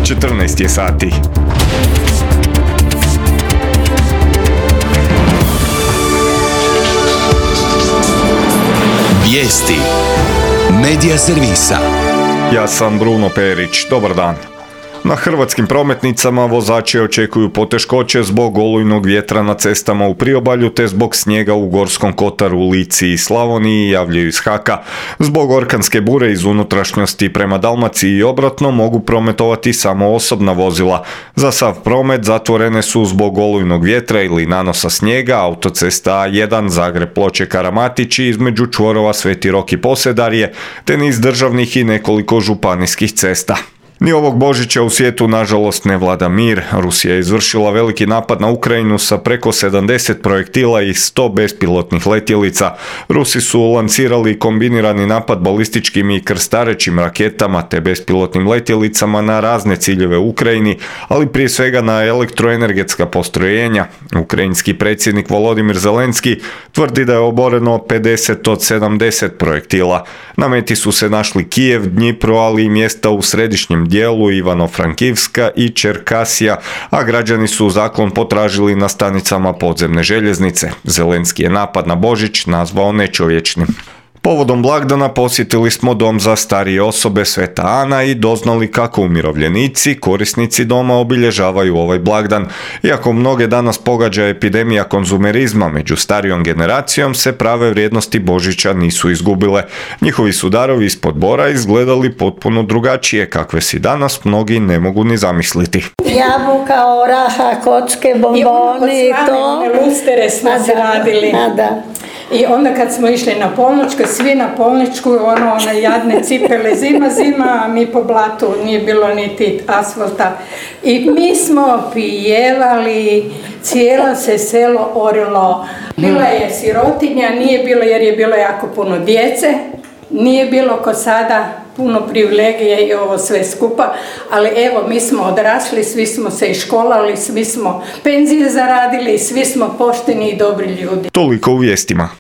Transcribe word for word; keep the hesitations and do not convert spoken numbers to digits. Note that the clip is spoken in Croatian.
četrnaest je sati. Vijesti Medija servisa. Ja sam Bruno Perić, dobar dan. Na hrvatskim prometnicama vozači očekuju poteškoće zbog olujnog vjetra na cestama u priobalju te zbog snijega u Gorskom kotaru, Lici i Slavoniji, javljaju iz Haka. Zbog orkanske bure iz unutrašnjosti prema Dalmaciji i obratno mogu prometovati samo osobna vozila. Za sav promet zatvorene su zbog olujnog vjetra ili nanosa snijega autocesta A jedan Zagreb-Ploče-Karamatić i između čvorova Sveti Rok i Posedarje, te niz državnih i nekoliko županijskih cesta. Ni ovog Božića u svijetu nažalost ne vlada mir. Rusija je izvršila veliki napad na Ukrajinu sa preko sedamdeset projektila i sto bespilotnih letjelica. Rusi su lancirali kombinirani napad balističkim i krstarećim raketama te bespilotnim letjelicama na razne ciljeve u Ukrajini, ali prije svega na elektroenergetska postrojenja. Ukrajinski predsjednik Volodimir Zelenski tvrdi da je oboreno pedeset od sedamdeset projektila. Na meti su se našli Kijev, Dnjipro, ali i mjesta u središnjem dijelu Ivano-Frankivska i Čerkasija, a građani su zaklon potražili na stanicama podzemne željeznice. Zelenski je napad na Božić nazvao nečovječnim. Povodom blagdana posjetili smo dom za starije osobe Sveta Ana i doznali kako umirovljenici, korisnici doma obilježavaju ovaj blagdan. Iako mnoge danas pogađa epidemija konzumerizma, među starijom generacijom se prave vrijednosti Božića nisu izgubile. Njihovi su darovi ispod bora izgledali potpuno drugačije, kakve si danas mnogi ne mogu ni zamisliti. Jabuka, oraha, kocke, bomboni i to. One lustere smo se radili. Da. I onda kad smo išli na polnoćku, svi na polničku, ono, one jadne cipele, zima, zima, a mi po blatu, nije bilo niti asfalta. I mi smo pijevali, cijelo se selo orilo. Bila je sirotinja, nije bilo jer je bilo jako puno djece, nije bilo ko sada puno privilegije i ovo sve skupa, ali evo mi smo odrasli, svi smo se iškolali, svi smo penzije zaradili, svi smo pošteni i dobri ljudi. Toliko u vijestima.